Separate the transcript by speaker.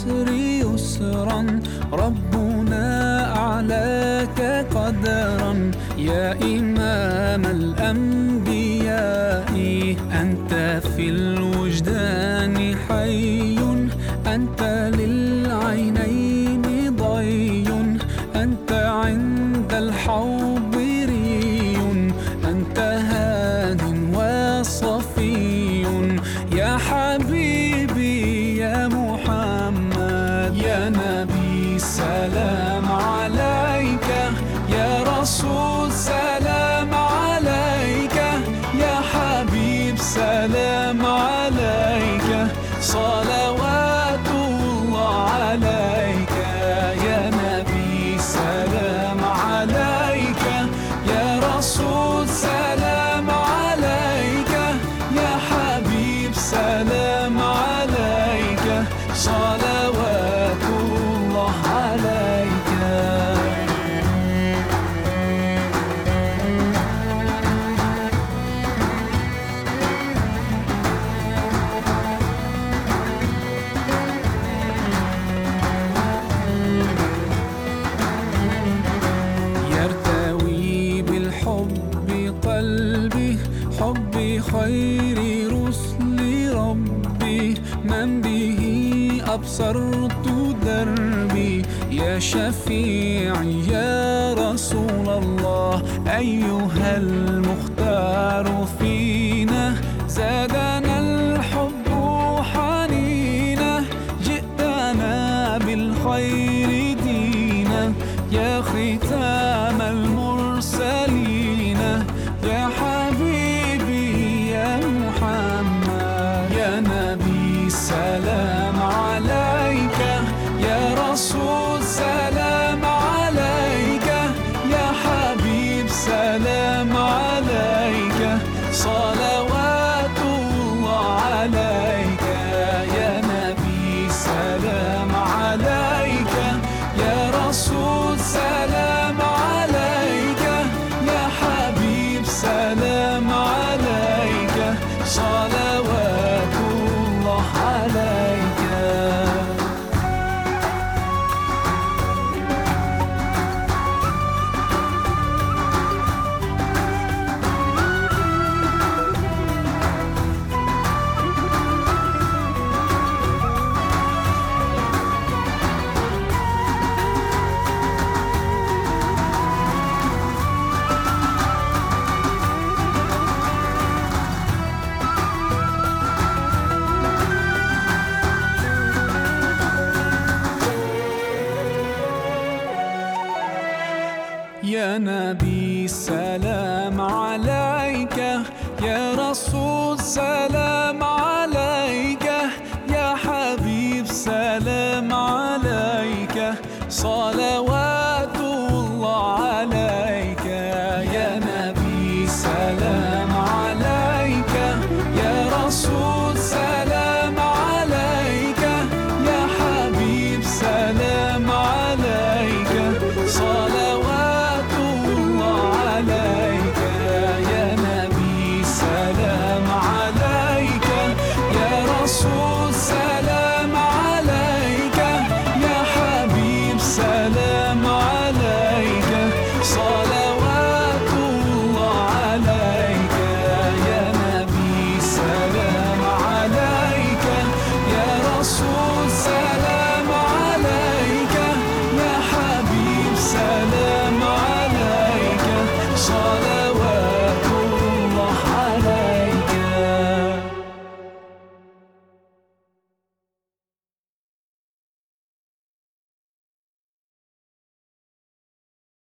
Speaker 1: العسر يسرا، ربنا أعلاك قدرا. يا إمام الأنبياء أنت في الوجدان حي، أنت للعينين ضي، أنت عند الحوض ري، أنت هاد وصفي. يا حبيبي يا محمد، يا نبي سلام عليك، يا رسول سلام عليك، يا حبيب سلام عليك، صلوات الله عليك. يا نبي سلام عليك، يا رسول سلام عليك، يا حبيب سلام عليك، صلوات الله عليك. يرتوي بالحب قلبي، حب خير رسل ربي، من به أبصرت دربي. يا شفيعي يا رسول الله، أيها المختار فينا، زادنا الحب حنينا، جئتنا بالخير دينا. يا ختام المرسلين، يا حبيبي يا محمد، يا نبي سلام عليك، يا رسول سلام عليك، يا حبيب سلام عليك، صلوات الله عليك. يا نبي سلام عليك، يا رسول سلام عليك، يا حبيب سلام عليك، صلوات الله عليك. يا نبي سلام عليك، يا رسول سلام عليك، يا حبيب سلام عليك، صلوات